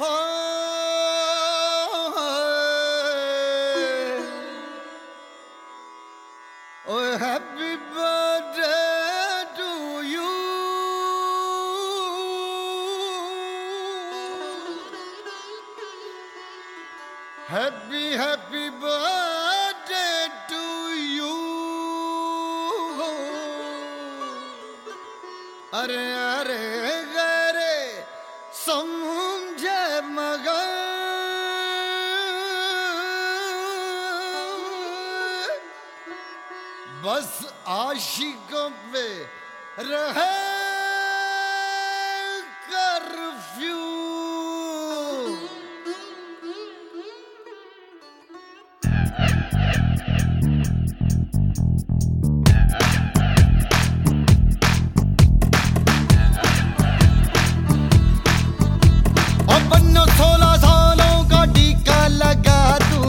Oh, happy birthday to you. Happy birthday to you. अरे अरे गरे समझे मगर बस आशिकों पे रहे कर्फ्यू। और बन्नो 16 सालों का टीका लगा दूं।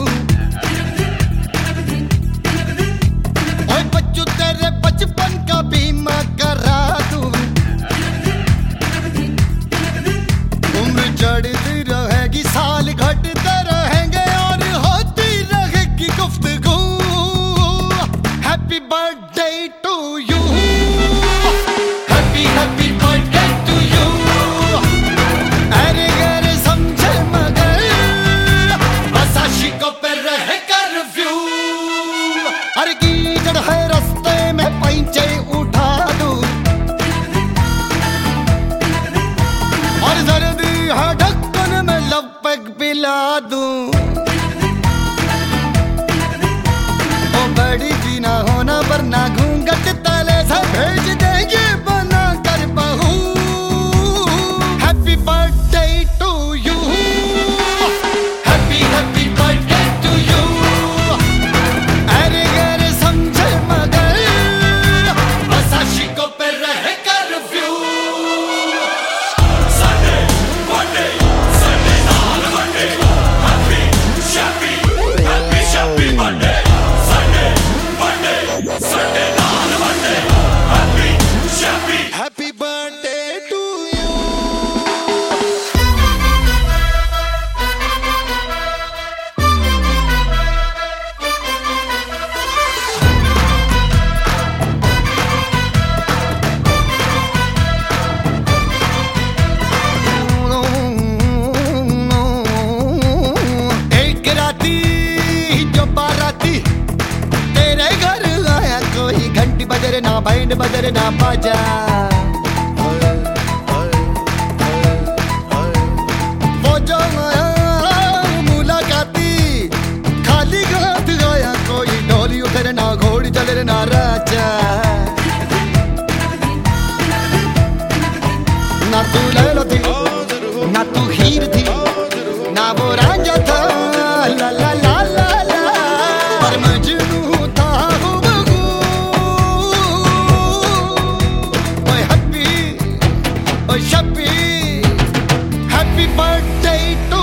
ओए बच्चों तेरे बचपन का बीमा करा दूं। उम्र चढ़ती रहेगी, साल घटते रहेंगे और होती रहेगी गुफ्तगू। Happy birthday to you. Happy birthday to you. अरे गरे समझे मगर बस आशिकों पे रहे कर्फ्यू। अरे कीचड़ है रास्ते में पैंचे उठा दूं। और सर्दी है ढक्कन में लपक पिला दूं। ओ बड़ी भी ना होना वरना घूंघट तले से भेज देंगे बना कर बहू। Happy birthday to you. Happy birthday to you. अरे गरे समझे मगर बस आशिकों पे रहे curfew. Sunday, Monday, Sunday, not Monday. Happy, happy Monday. Sunday, Monday, Sunday, not Monday. Happy. Happy birthday to you. एक राती जो बाराती तेरे घर आया, कोई घंटी बजरे ना बैंड बजरे ना बाजा। वो जो आया मुलाकाती खाली हाथ आया, कोई डोली उतरे ना घोड़ी चले ना राजा। ना तू लैला थी ना तू हीर थी ना वो रांझा था, ला ला ला ला ला, पर मजनू था हुबहू। ओए हैप्पी ओए शप्पी, हैप्पी बर्थडे टू